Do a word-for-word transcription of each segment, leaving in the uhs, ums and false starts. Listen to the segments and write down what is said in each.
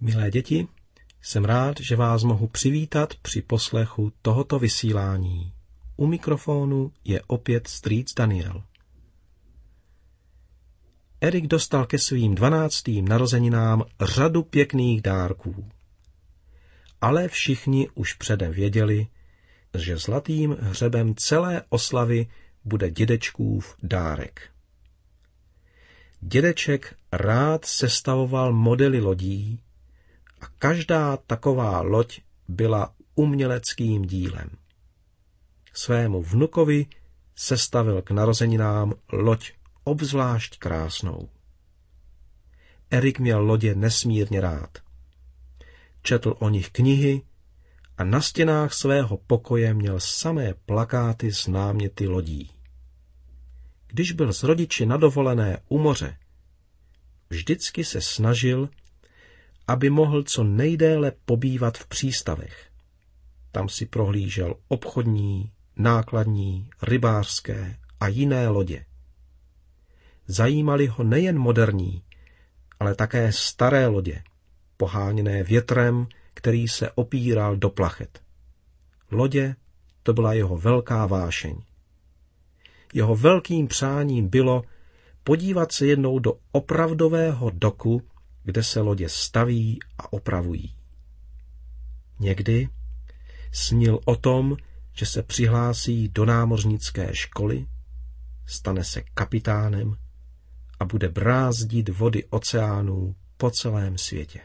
Milé děti, jsem rád, že vás mohu přivítat při poslechu tohoto vysílání. U mikrofonu je opět strýc Daniel. Erik dostal ke svým dvanáctým narozeninám řadu pěkných dárků. Ale všichni už předem věděli, že zlatým hřebem celé oslavy bude dědečkův dárek. Dědeček rád sestavoval modely lodí a každá taková loď byla uměleckým dílem. Svému vnukovi sestavil k narozeninám loď obzvlášť krásnou. Erik měl lodě nesmírně rád. Četl o nich knihy a na stěnách svého pokoje měl samé plakáty s náměty lodí. Když byl s rodiči na dovolené u moře, vždycky se snažil, aby mohl co nejdéle pobývat v přístavech. Tam si prohlížel obchodní, nákladní, rybářské a jiné lodě. Zajímaly ho nejen moderní, ale také staré lodě, poháněné větrem, který se opíral do plachet. Lodě, to byla jeho velká vášeň. Jeho velkým přáním bylo podívat se jednou do opravdového doku, kde se lodě staví a opravují. Někdy snil o tom, že se přihlásí do námořnické školy, stane se kapitánem a bude brázdit vody oceánů po celém světě.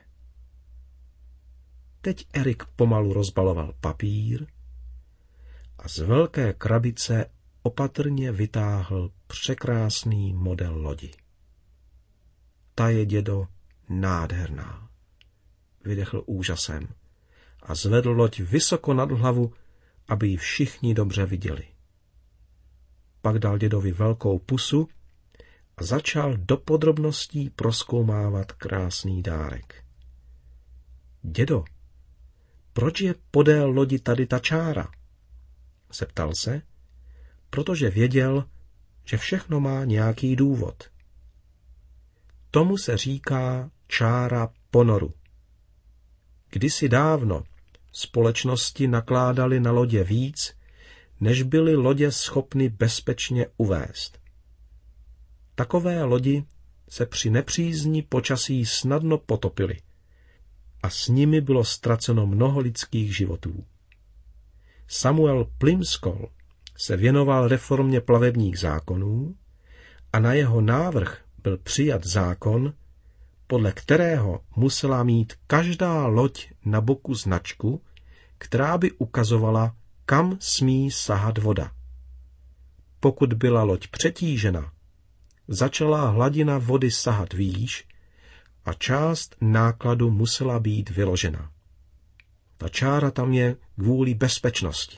Teď Erik pomalu rozbaloval papír a z velké krabice opatrně vytáhl překrásný model lodi. Ta je, dědo, nádherná, vydechl úžasem a zvedl loď vysoko nad hlavu, aby ji všichni dobře viděli. Pak dal dědovi velkou pusu a začal do podrobností prozkoumávat krásný dárek. Dědo, proč je podél lodi tady ta čára? Zeptal se, protože věděl, že všechno má nějaký důvod. Tomu se říká čára ponoru. Kdysi dávno společnosti nakládaly na lodě víc, než byly lodě schopny bezpečně uvést. Takové lodi se při nepřízni počasí snadno potopily a s nimi bylo ztraceno mnoho lidských životů. Samuel Plimsoll se věnoval reformě plavebních zákonů a na jeho návrh byl přijat zákon, podle kterého musela mít každá loď na boku značku, která by ukazovala, kam smí sahat voda. Pokud byla loď přetížena, začala hladina vody sahat výš a část nákladu musela být vyložena. Ta čára tam je kvůli bezpečnosti.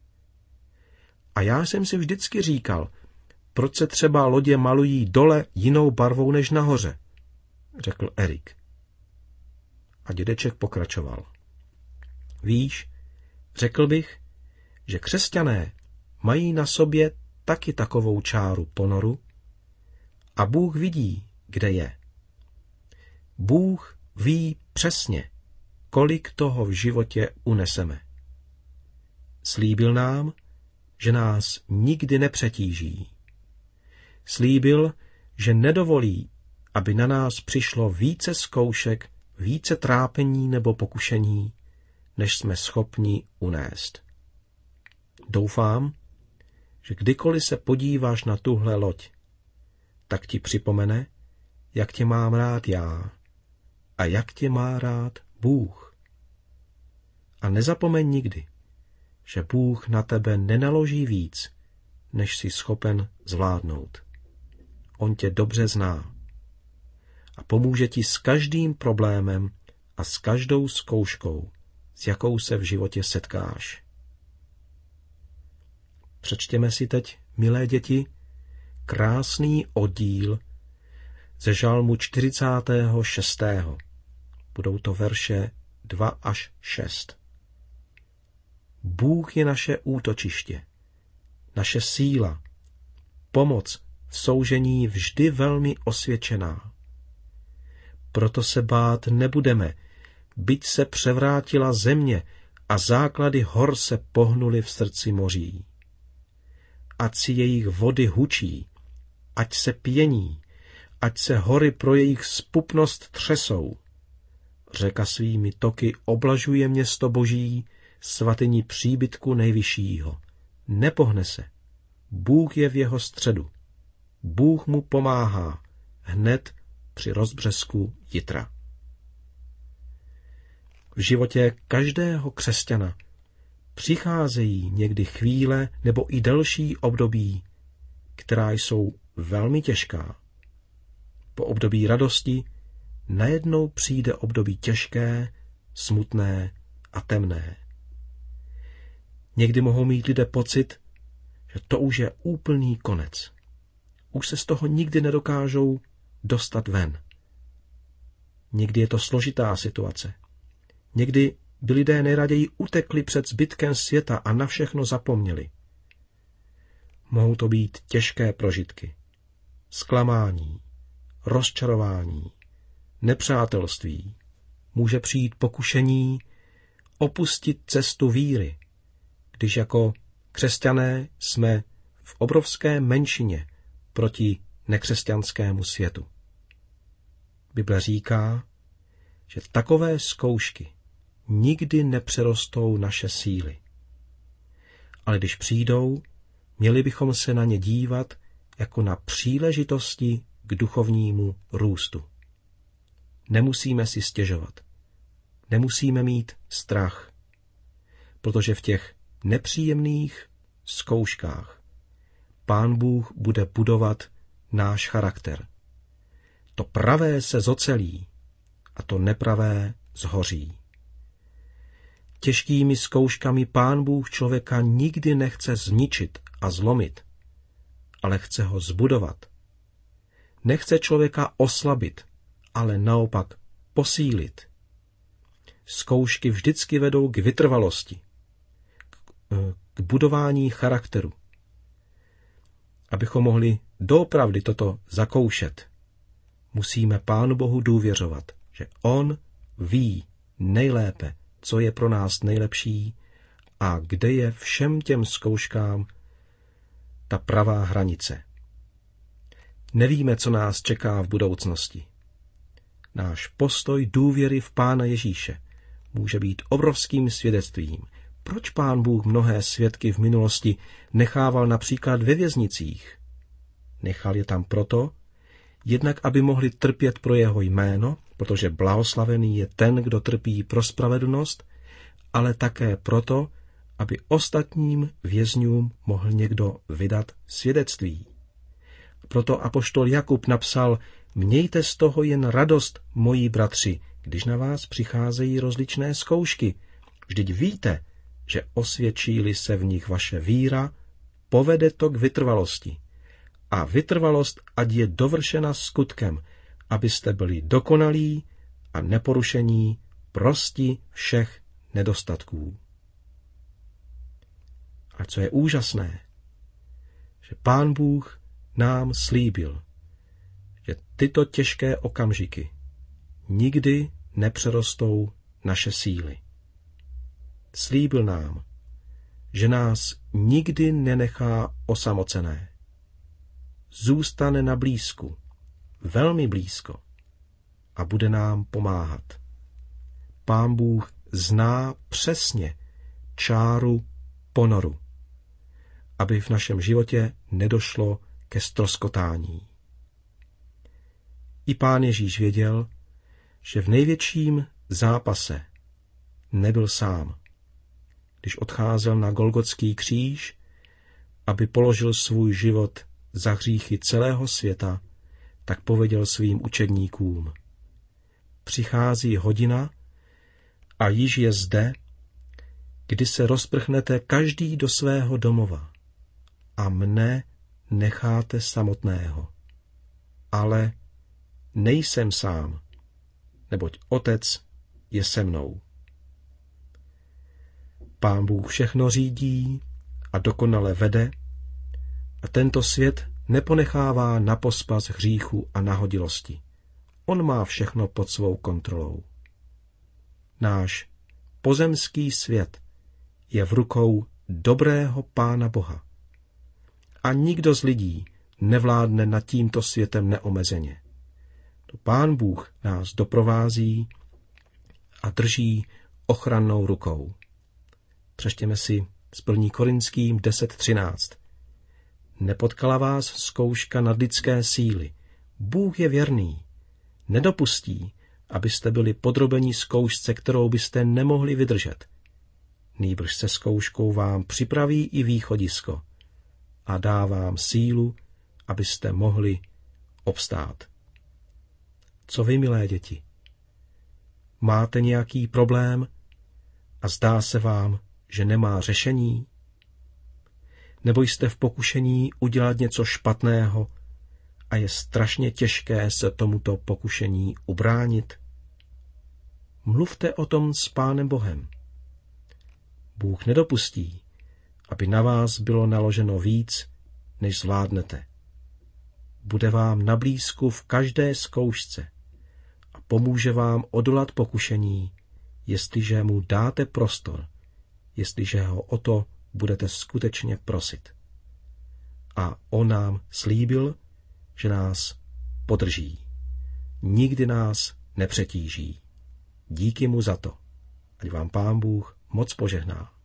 A já jsem si vždycky říkal, proč se třeba lodě malují dole jinou barvou než nahoře, řekl Erik. A dědeček pokračoval. Víš, řekl bych, že křesťané mají na sobě taky takovou čáru ponoru a Bůh vidí, kde je. Bůh ví přesně, kolik toho v životě uneseme. Slíbil nám, že nás nikdy nepřetíží. Slíbil, že nedovolí, aby na nás přišlo více zkoušek, více trápení nebo pokušení, než jsme schopni unést. Doufám, že kdykoliv se podíváš na tuhle loď, tak ti připomene, jak tě mám rád já a jak tě má rád Bůh. A nezapomeň nikdy, že Bůh na tebe nenaloží víc, než jsi schopen zvládnout. On tě dobře zná a pomůže ti s každým problémem a s každou zkouškou, s jakou se v životě setkáš. Přečtěme si teď, milé děti, krásný oddíl ze žalmu čtyřicátého šestého Budou to verše dva až šest. Bůh je naše útočiště, naše síla, pomoc v soužení vždy velmi osvědčená. Proto se bát nebudeme, byť se převrátila země a základy hor se pohnuly v srdci moří. Ať si jejich vody hučí, ať se pění, ať se hory pro jejich spupnost třesou. Řeka svými toky oblažuje město Boží, svatyni příbytku nejvyššího. Nepohne se. Bůh je v jeho středu. Bůh mu pomáhá hned při rozbřesku jitra. V životě každého křesťana přicházejí někdy chvíle nebo i delší období, která jsou velmi těžká. Po období radosti najednou přijde období těžké, smutné a temné. Někdy mohou mít lidé pocit, že to už je úplný konec. Už se z toho nikdy nedokážou dostat ven. Někdy je to složitá situace. Někdy by lidé nejraději utekli před zbytkem světa a na všechno zapomněli. Mohou to být těžké prožitky, zklamání, rozčarování, nepřátelství. Může přijít pokušení opustit cestu víry, když jako křesťané jsme v obrovské menšině proti nekřesťanskému světu. Bible říká, že takové zkoušky nikdy nepřerostou naše síly. Ale když přijdou, měli bychom se na ně dívat jako na příležitosti k duchovnímu růstu. Nemusíme si stěžovat. Nemusíme mít strach, protože v těch nepříjemných zkouškách Pán Bůh bude budovat náš charakter. To pravé se zocelí a to nepravé zhoří. Těžkými zkouškami Pán Bůh člověka nikdy nechce zničit a zlomit, ale chce ho zbudovat. Nechce člověka oslabit, ale naopak posílit. Zkoušky vždycky vedou k vytrvalosti, k budování charakteru. Abychom mohli doopravdy toto zakoušet, musíme Pánu Bohu důvěřovat, že On ví nejlépe, co je pro nás nejlepší a kde je všem těm zkouškám ta pravá hranice. Nevíme, co nás čeká v budoucnosti. Náš postoj důvěry v Pána Ježíše může být obrovským svědectvím. Proč Pán Bůh mnohé svědky v minulosti nechával například ve věznicích? Nechal je tam proto, jednak aby mohli trpět pro jeho jméno, protože blahoslavený je ten, kdo trpí pro spravedlnost, ale také proto, aby ostatním vězňům mohl někdo vydat svědectví. Proto apoštol Jakub napsal: Mějte z toho jen radost, moji bratři, když na vás přicházejí rozličné zkoušky. Vždyť víte, že osvědčí-li se v nich vaše víra, povede to k vytrvalosti. A vytrvalost ať je dovršena skutkem, abyste byli dokonalí a neporušení, prosti všech nedostatků. A co je úžasné, že Pán Bůh nám slíbil, že tyto těžké okamžiky nikdy nepřerostou naše síly. Slíbil nám, že nás nikdy nenechá osamocené. Zůstane na blízku, velmi blízko a bude nám pomáhat. Pán Bůh zná přesně čáru ponoru, aby v našem životě nedošlo ke ztroskotání. I Pán Ježíš věděl, že v největším zápase nebyl sám. Když odcházel na Golgotský kříž, aby položil svůj život za hříchy celého světa, tak pověděl svým učedníkům: Přichází hodina a již je zde, kdy se rozprchnete každý do svého domova a mne necháte samotného. Ale nejsem sám, neboť Otec je se mnou. Pán Bůh všechno řídí a dokonale vede a tento svět neponechává na pospas hříchu a nahodilosti. On má všechno pod svou kontrolou. náš pozemský svět je v rukou dobrého Pána Boha. A nikdo z lidí nevládne nad tímto světem neomezeně. Pán Bůh nás doprovází a drží ochrannou rukou. Přečtěme si z první Korinským deset třináct. Nepotkala vás zkouška nad lidské síly. Bůh je věrný. Nedopustí, abyste byli podrobeni zkoušce, kterou byste nemohli vydržet. Nýbrž se zkouškou vám připraví i východisko a dá vám sílu, abyste mohli obstát. Co vy, milé děti? Máte nějaký problém a zdá se vám, že nemá řešení? Nebo jste v pokušení udělat něco špatného a je strašně těžké se tomuto pokušení ubránit? Mluvte o tom s Pánem Bohem. Bůh nedopustí, aby na vás bylo naloženo víc, než zvládnete. Bude vám na blízku v každé zkoušce a pomůže vám odolat pokušení, jestliže mu dáte prostor, jestliže ho o to budete skutečně prosit. A on nám slíbil, že nás podrží. Nikdy nás nepřetíží. Díky mu za to. Ať vám Pán Bůh moc požehná.